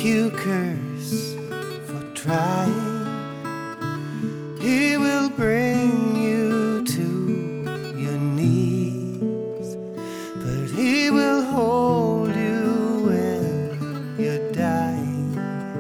you curse for trying. He will bring you to your knees, but he will hold you when you're dying.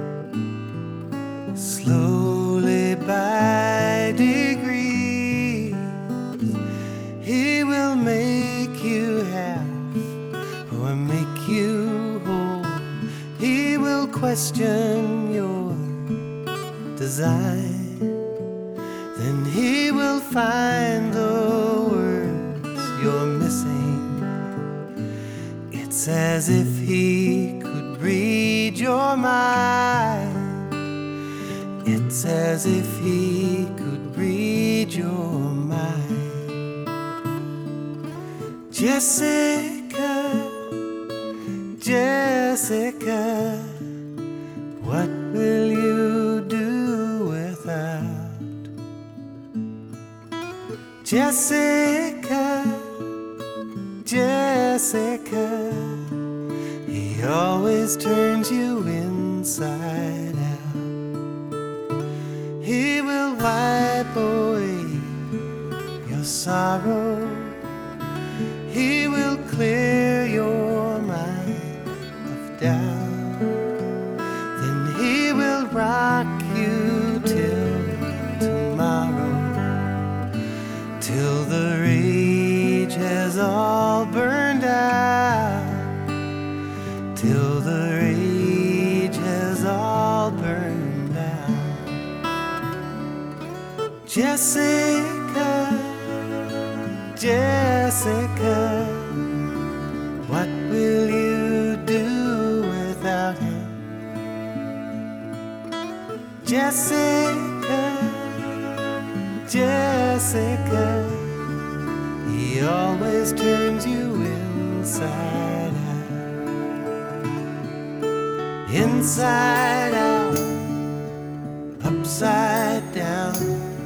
Slowly by degrees, he will make you half or make you whole. He will question your design. Then he will find the words you're missing. It's as if he could read your mind. It's as if he could read your mind. Jessica, Jessica, what will you do without Jessica, Jessica? He always turns you inside out. He will wipe away your sorrow. He will clear your mind of doubt. Then he will rock you till tomorrow, till the rage has all burned out, till the rage has all burned out. Jessica, Jessica, what will you do without him? Jessica, Jessica, he always turns you inside out. Inside out, upside down,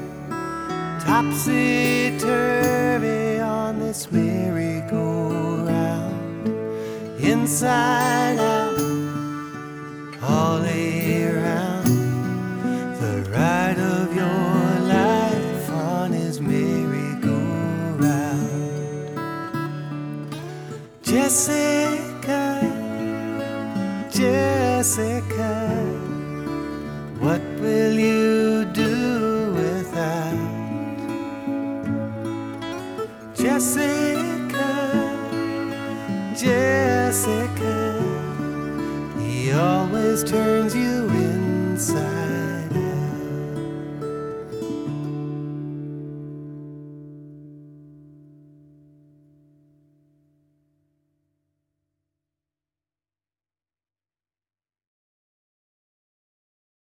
topsy-turvy on this merry-go-round. Inside out, all around, the ride of your life on his merry-go-round. Jessica, Jessica, what will you do without Jessica, Jessica? He always turns you inside.